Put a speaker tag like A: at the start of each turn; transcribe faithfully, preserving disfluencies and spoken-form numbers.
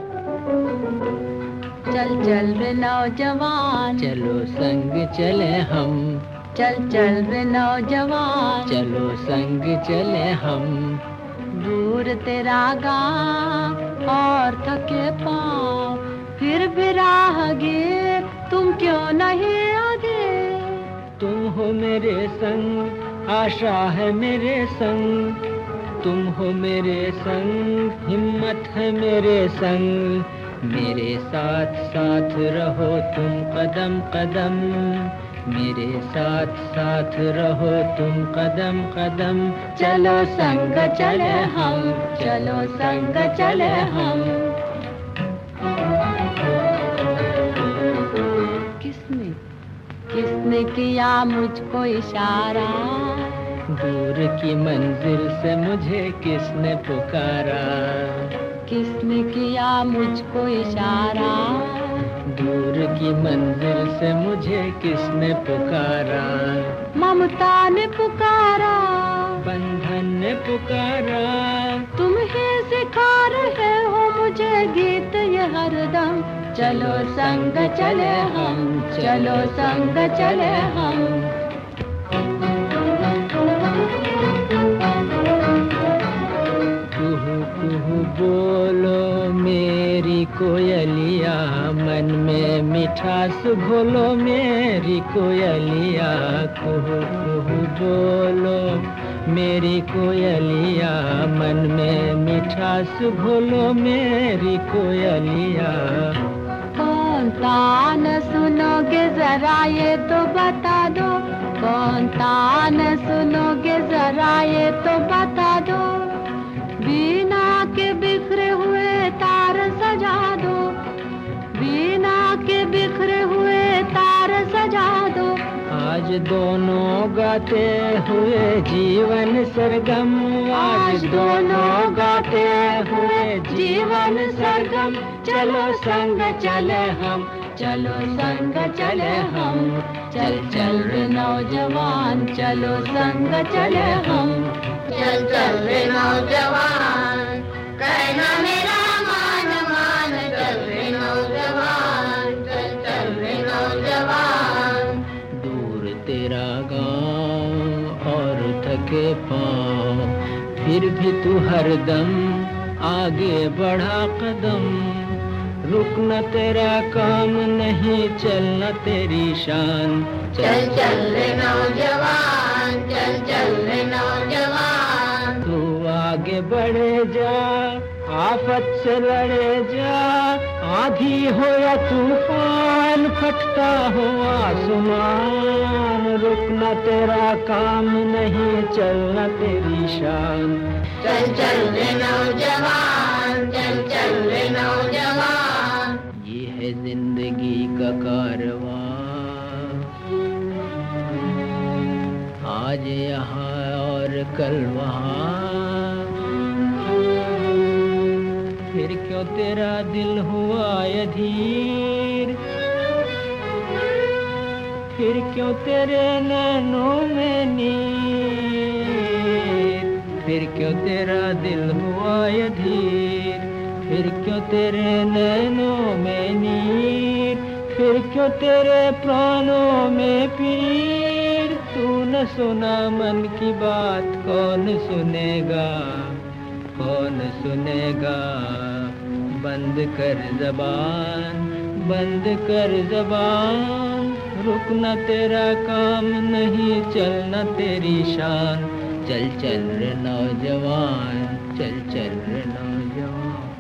A: चल चल रे नौजवान,
B: चलो संग चले हम।
A: चल चल रे नौजवान,
B: चलो संग चले हम।
A: दूर तेरा गाँव और थके पाँव, फिर भी राहगीर तुम क्यों नहीं आगे।
B: तुम हो मेरे संग, आशा है मेरे संग। तुम हो मेरे संग, हिम्मत है मेरे संग। मेरे साथ साथ रहो तुम कदम कदम। मेरे साथ साथ रहो तुम कदम कदम।
A: चलो संग चले हम, चलो संग चले हम। किसने किसने किया मुझको इशारा,
B: दूर की मंजिल से मुझे किसने पुकारा।
A: किसने किया मुझको इशारा,
B: दूर की मंजिल से मुझे किसने पुकारा।
A: ममता ने पुकारा,
B: बंधन ने पुकारा।
A: तुम ही सिखा रहे हो मुझे गीत ये हरदम। चलो संग चले हम, चलो संग चले हम।
B: कुहू कुहू बोलो मेरी कोयलिया, मन में मिठास घोलो मेरी कोयलिया। कुहू कुहू बोलो मेरी कोयलिया, मन में मिठास घोलो मेरी कोयलिया।
A: कौन तान सुनोगे जरा ये तो बता दो, कौन तान सुनोगे जरा ये तो बता दो। बीना के बिखरे हुए तार सजा दो, बीना के बिखरे हुए तार सजा दो।
B: आज दोनों गाते हुए जीवन सरगम, आज दोनों गाते हुए जीवन सरगम। चलो संग चले हम, चलो संग चले हम। चल चल रे नौजवान, चलो संग चले हम।
C: चल चल रे नौजवान, कहना मेरा मान मान। चल रे नौजवान, चल चल रे नौजवान।
B: दूर तेरा गाँव और थके पाँव, फिर भी तू हरदम आगे बढ़ा कदम। रुकना तेरा काम नहीं, चलना तेरी शान।
C: चल चल रे नौजवान, चल चल रे नौजवान।
B: तू आगे बढ़े जा, आफत से लड़े जा। आंधी हो या तूफान, फटता हो आसमान। रुकना तेरा काम नहीं, चलना तेरी शान।
C: चल चल रे नौजवान, चल चल रे नौजवान।
B: ये है जिंदगी का कारवां, आज यहाँ और कल वहाँ। फिर क्यों तेरा दिल हुआ अधीर, फिर क्यों तेरे नैनों में नीर। फिर क्यों तेरा दिल हुआ अधीर, फिर क्यों तेरे नैनों में नीर। फिर क्यों तेरे प्राणों में पीर। तू न सुना मन की बात, कौन सुनेगा, कौन सुनेगा। बंद कर ज़बान, बंद कर ज़बान। रुकना तेरा काम नहीं, चलना तेरी शान। चल चल रे नौजवान, चल चल रे नौजवान।